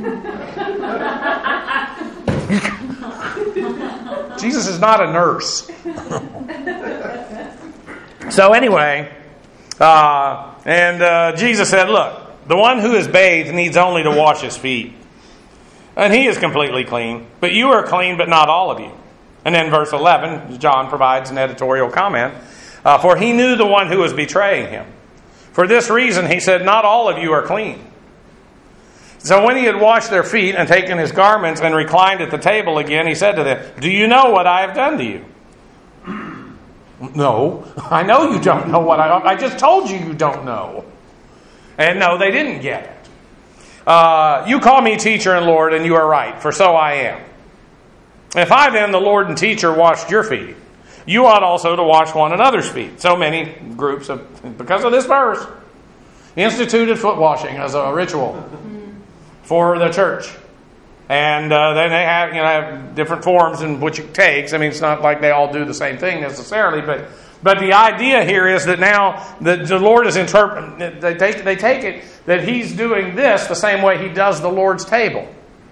[SPEAKER 1] Jesus is not a nurse. So anyway, Jesus said, look, the one who is bathed needs only to wash his feet, and he is completely clean. But you are clean, but not all of you. And then verse 11, John provides an editorial comment. For he knew the one who was betraying him. For this reason, he said, not all of you are clean. So when he had washed their feet and taken his garments and reclined at the table again, he said to them, do you know what I have done to you? No, I know you don't know what I just told you don't know. And no, they didn't get it. You call me teacher and Lord, and you are right, for so I am. If I then, the Lord and teacher, washed your feet, you ought also to wash one another's feet. So many groups, because of this verse, instituted foot washing as a ritual for the church. And then they have different forms in which it takes. It's not like they all do the same thing necessarily, but the idea here is that now the Lord is interpreting. They take it that He's doing this the same way He does the Lord's table,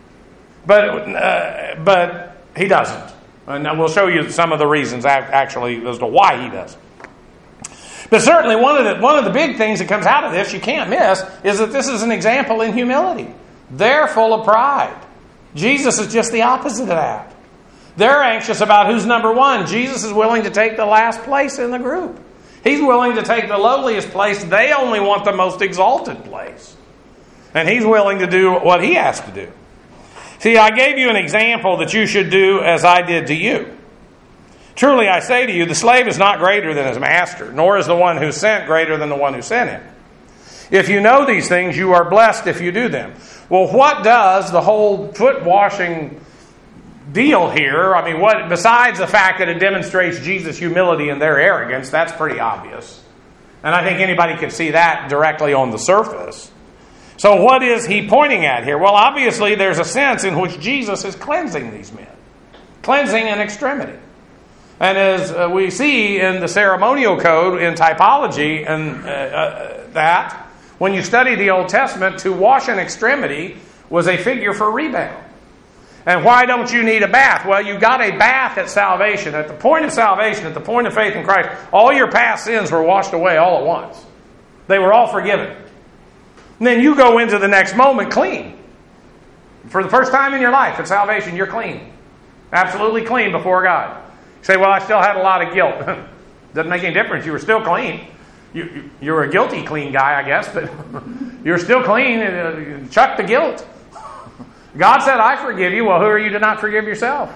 [SPEAKER 1] but He doesn't. And we'll show you some of the reasons actually as to why He does. But certainly one of the big things that comes out of this you can't miss is that this is an example in humility. They're full of pride. Jesus is just the opposite of that. They're anxious about who's number one. Jesus is willing to take the last place in the group. He's willing to take the lowliest place. They only want the most exalted place. And He's willing to do what He has to do. See, I gave you an example that you should do as I did to you. Truly I say to you, the slave is not greater than his master, nor is the one who sent greater than the one who sent him. If you know these things, you are blessed if you do them. Well, what does the whole foot washing deal here? I mean, what besides the fact that it demonstrates Jesus' humility and their arrogance, that's pretty obvious. And I think anybody could see that directly on the surface. So what is he pointing at here? Well, obviously there's a sense in which Jesus is cleansing these men. Cleansing an extremity. And as we see in the ceremonial code in typology, and that when you study the Old Testament, to wash an extremity was a figure for rebound. And why don't you need a bath? Well, you got a bath at salvation. At the point of salvation, at the point of faith in Christ, all your past sins were washed away all at once. They were all forgiven. And then you go into the next moment clean. For the first time in your life at salvation, you're clean. Absolutely clean before God. You say, well, I still had a lot of guilt. Doesn't make any difference. You were still clean. You were a guilty clean guy, I guess, but you're still clean. Chuck the guilt. God said, I forgive you. Well, who are you to not forgive yourself?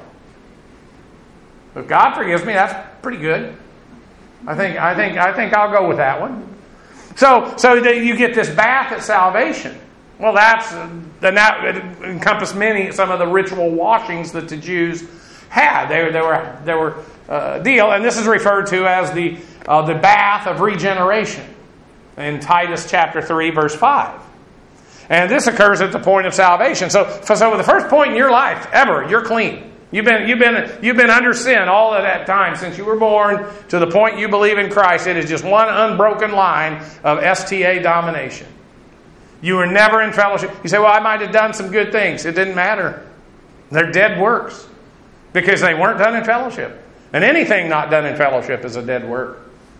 [SPEAKER 1] If God forgives me, that's pretty good. I think I'll go with that one. So you get this bath at salvation. Well, that encompassed some of the ritual washings that the Jews had. They were deal, and this is referred to as the bath of regeneration in Titus chapter 3, verse 5. And this occurs at the point of salvation. So the first point in your life ever, you're clean. You've been under sin all of that time since you were born to the point you believe in Christ. It is just one unbroken line of STA domination. You were never in fellowship. You say, well, I might have done some good things. It didn't matter. They're dead works because they weren't done in fellowship. And anything not done in fellowship is a dead work.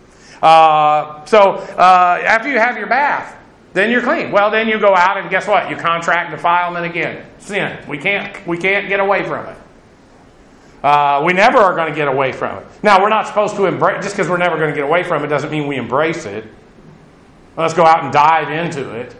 [SPEAKER 1] After you have your bath, then you're clean. Well, then you go out and guess what? You contract defilement again. Sin. We can't get away from it. We never are going to get away from it. Now, we're not supposed to embrace, just because we're never going to get away from it doesn't mean we embrace it. Let's go out and dive into it.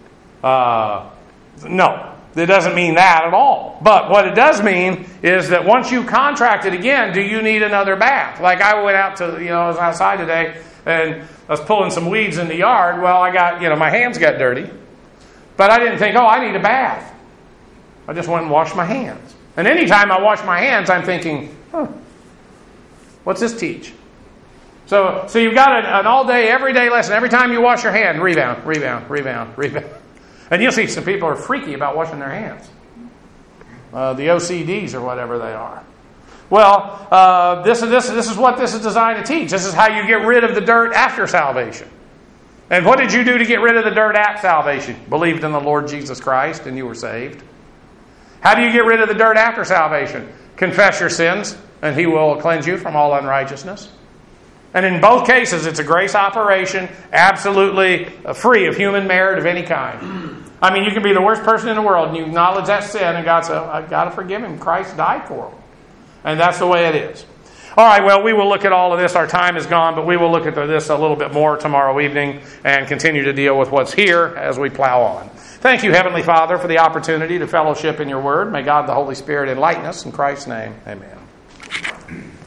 [SPEAKER 1] No, it doesn't mean that at all. But what it does mean is that once you contract it again, do you need another bath? Like I went out to, I was outside today and I was pulling some weeds in the yard. Well, I got, my hands got dirty. But I didn't think, I need a bath. I just went and washed my hands. And anytime I wash my hands, I'm thinking, what's this teach? So you've got an all-day, everyday lesson. Every time you wash your hand, rebound. And you'll see some people are freaky about washing their hands. The OCDs or whatever they are. Well, this is what this is designed to teach. This is how you get rid of the dirt after salvation. And what did you do to get rid of the dirt at salvation? Believed in the Lord Jesus Christ and you were saved. How do you get rid of the dirt after salvation? Confess your sins and He will cleanse you from all unrighteousness. And in both cases, it's a grace operation, absolutely free of human merit of any kind. I mean, you can be the worst person in the world and you acknowledge that sin and God says, I've got to forgive him. Christ died for him. And that's the way it is. All right, well, we will look at all of this. Our time is gone, but we will look at this a little bit more tomorrow evening and continue to deal with what's here as we plow on. Thank you, Heavenly Father, for the opportunity to fellowship in your word. May God the Holy Spirit enlighten us. In Christ's name, amen.